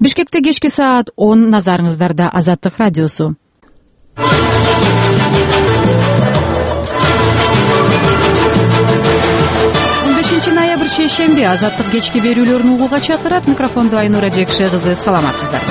Бишкекте кечки саат 10 назарыңыздарда Азаттык радиосу. 15 ноябрь шейшемби Азаттык кечки берүүлөрүн угууга чакырат. Микрофондо Айнура Жекше кызы. Саламатсыздар.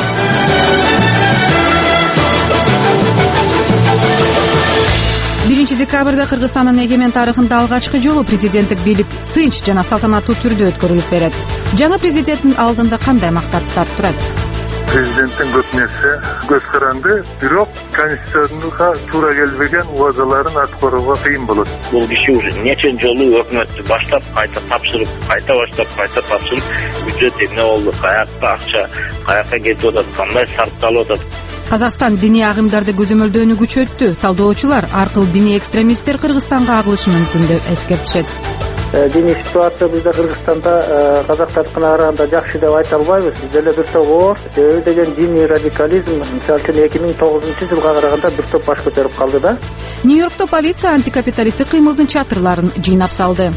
1 декабрда Кыргызстандын эгемен тарыхында алгачкы жолу президенттик бийлик тынч жана салтанаттуу түрдө өткөрүлүп берет. Жаңы президенттин алдында кандай максаттар турат? Президенттин көп нерсе көз каранды, бирок конституцияга туура келбеген убадаларын аткарууга кыйын болот. Бул киши уже нече жолу өкмөттү баштап, кайта тапшырып, кайта баштап, кайта тапшырып, бюджет эмне болду, каякта акча, каякка кетип атат, кандай сарпталып атат. Казакстан диний агымдарды көзөмөлдөөнү күчөттү. Талдоочулар аркыл диний экстремисттер Кыргызстанга агылышы мүмкүн деп эскертишет. Диний ситуация бизде Кыргызстанда казактардыкына караганда жакшы деп айта албайбыз. Деле бир топ оор, деген диний радикализм, мисалы үчүн 2009-жылга караганда бир топ баш көтөрүп калды да. Нью-Йоркто полиция антикапиталисттик кыймылдын чатырларын жыйнап салды.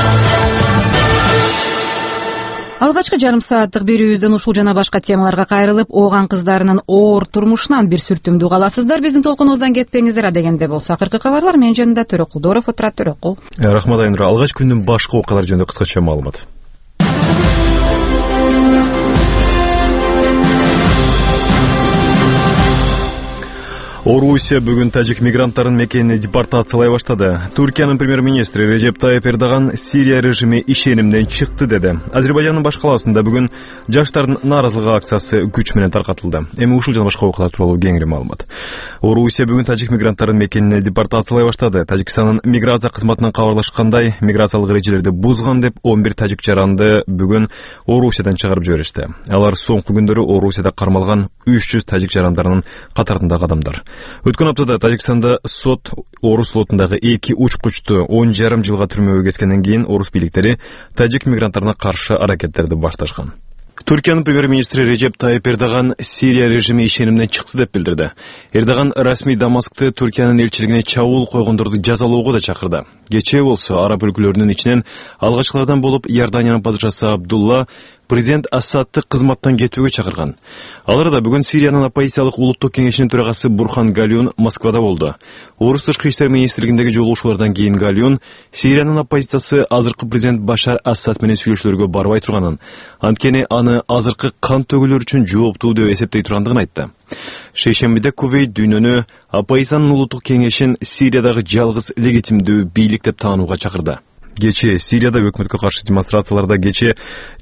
Алгачкы жарым сааттык берүүбүздөн ушул жана башка темаларга кайрылып, ооган кыздарынын оор турмушунан бир сүртүмдү угаласыздар. Биздин толкунубуздан кетпеңиздер. Адегенде болсо акыркы кабарлар менин жанымда Төрөкул Дооров отурат. Төрөкул. Рахмат Айнура. Алгачкы күндүн башкы окуялары жөнүндө кыскача маалымат. Орусия бүгүн тажик мигранттарын мекенine депортациялай баштады. Туркиянын премьер-министри Режеп Тайып Эрдоган Сирия режими ишенимден чыкты деди. Азербайжандын баш калаасында бүгүн жаштардын нааразылык акциясы күч менен таркатылды. Эми ушул жана башка окуялар тууралуу кеңири маалымат. Орусия бүгүн тажик мигранттарын мекенine депортациялай баштады. Тажикстандын миграция кызматынан кабарлашкандай, миграциялык эрежелерди бузган деп 11 тажик жаранды бүгүн Орусиядан чыгарып жиберишти. Алар соңку күндөрү Орусияда кармалган 300 тажик жарандарынын катарындагы адамдар. Өткөн аптада Тажикстанда сот орус флотундагы 2 учкучту 10,5 жылга түрмөгө кескенден кийин орус бийликтери тажик мигранттарына каршы аракеттерди башташкан. Туркиянын премьер-министри Режеп Тайып Эрдоган Сирия режими ишенимден чыкты деп билдирди. Эрдоган расмий Дамаскты Туркиянын элчилигине чабуул койгондорду жазалоого да чакырды. Кечээ болсо араб өлкөлөрүнүн ичинен алгачкылардан болуп Иорданиянын падышасы Абдулла президент Асадты кызматтан кетүүгө чакырган. Алар да бүгүн Сириянын оппозициялык улуттук кеңешинин төрагасы Бурхан Галион Москвада болду. Орус тышкы иштер министрлигиндеги жолугушуулардан кийин Галион Сириянын оппозициясы азыркы президент Башар Асад менен сүйлөшүүлөргө барбай турганын, анткени аны азыркы кан төгүүлөр үчүн жооптуу деп эсептей тургандыгын айтты. Шейшембиде Кувейт дүйнөнү оппозициянын улуттук кеңешин Сириядагы жалгыз легитимдүү бийлик деп таанууга чакырды. Кечээ Сирияда өкмөткө каршы демонстрацияларда кечээ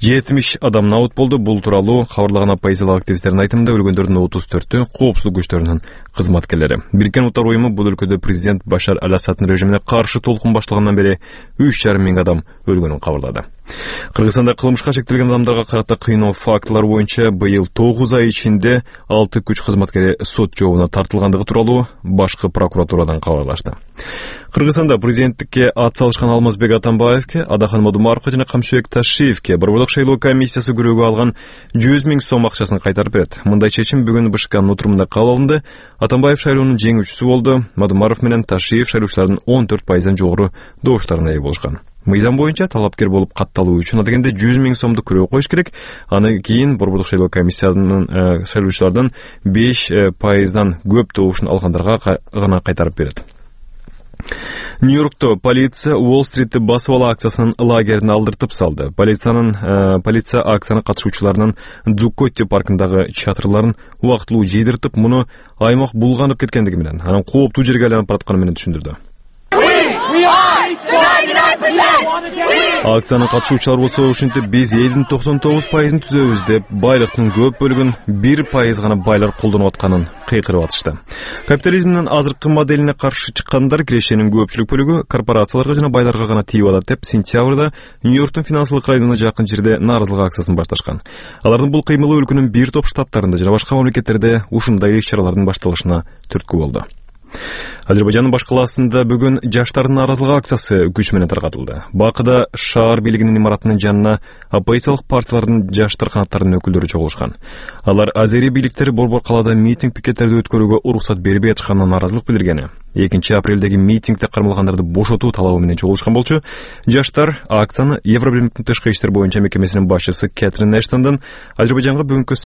70 адам наут болду. Бул тууралуу кабарлаган оппозициялык активисттердин айтымында өлгөндөрдүн 34-ü коопсуздук күчтөрүнүн кызматкерлери. Бириккен Улуттар уюму бул өлкөдө президент Башар Асадтын режимине каршы толкун башталгандан бери 3,5 миң адам өлгөнүн кабарлады. Кыргызстанда кылмышка шектелген адамдарга карата кыйноо фактылары боюнча быйыл 9 ай ичинде 6 күч кызматкери сот жообуна тартылгандыгы тууралуу башкы прокуратурадан кабарлашты. Кыргызстанда президенттикке ат салышкан Алмазбек Атамбаевке, Адахан Мадумаровго жана Камшыбек Ташиевке борборлук шайлоо комиссиясы көрүүгө алган 100 миң сом акчасын кайтарып берет. Мындай чечим бүгүн БШКнын отурумунда кабыл алынды. Атамбаев шайлоонун жеңүүчүсү болду. Мадумаров менен Ташиев шайлоочулардын 14%дан жогору добуштарына ээ болушкан. Мыйзам боюнча талапкер болуп катталуу үчүн адегенде 100 миң сомду көрөө коюш керек. Аны кийин борборлук шайлоо комиссиянын шайлоочулардан 5%дан көп добушун алгандарга гана кайтарып берет. Нью-Йоркто полиция Уолл-стритти басып ала акциясынын лагерин алдыртып салды. Полиция акцияны катышуучуларынын Дзуккотти паркындагы чатырларын убактылуу жыйдыртып, муну аймак булганып кеткендиги менен, анан кооптуу жерге айланып баратканы менен түшүндүрдү. Акцияны катышуучулар болсо ушинтип биз элдин 99%ын түзөбүз деп байлыктын көп бөлүгүн 1% гана байлар колдонуп атканын кыйкырып атышты. Капитализмдин азыркы моделине каршы чыккандар кирешенин көпчүлүк бөлүгү корпорацияларга жана байларга гана тийип атат деп сентябрда Нью-Йорктун финансылык районуна жакын жерде нааразылык акциясын башташкан. Алардын бул кыймылы өлкөнүн бир топ штаттарында жана башка мамлекеттерде ушундай иш-чаралардын башталышына түрткү болду. Азербайжандын баш калаасында бүгүн жаштардын нааразылык акциясы күч менен таркатылды. Бакыда шаар бийлигинин имаратынын жанына оппозициялык партиялардын жаштар канаттарынын өкүлдөрү чогулушкан. Алар азери бийликтери борбор калаада митинг пикеттерди өткөрүүгө уруксат бербей жатканына нааразылык билдирген. 2 апрелдеги митингде кармалгандарды бошотуу талабы менен чогулушкан болчу. Жаштар акцияны Евробирликтин тышкы иштер боюнча мекемесинин башчысы Кэтрин Эштондон Азербайжанга бүгүнкү